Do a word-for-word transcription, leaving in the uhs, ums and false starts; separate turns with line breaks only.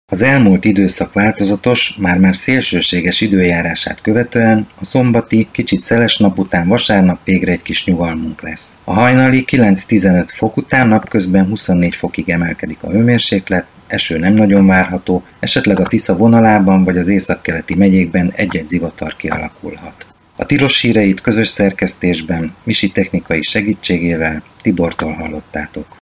Az elmúlt időszak változatos, már-már szélsőséges időjárását követően a szombati, kicsit szeles nap után vasárnap végre egy kis nyugalmunk lesz. A hajnali kilenc-tizenöt fok után napközben huszonnégy fokig emelkedik a hőmérséklet, eső nem nagyon várható, esetleg a Tisza vonalában vagy az északkeleti megyékben egy-egy zivatar kialakulhat. A tilos híreit közös szerkesztésben, Misi technikai segítségével Tibortól hallottátok.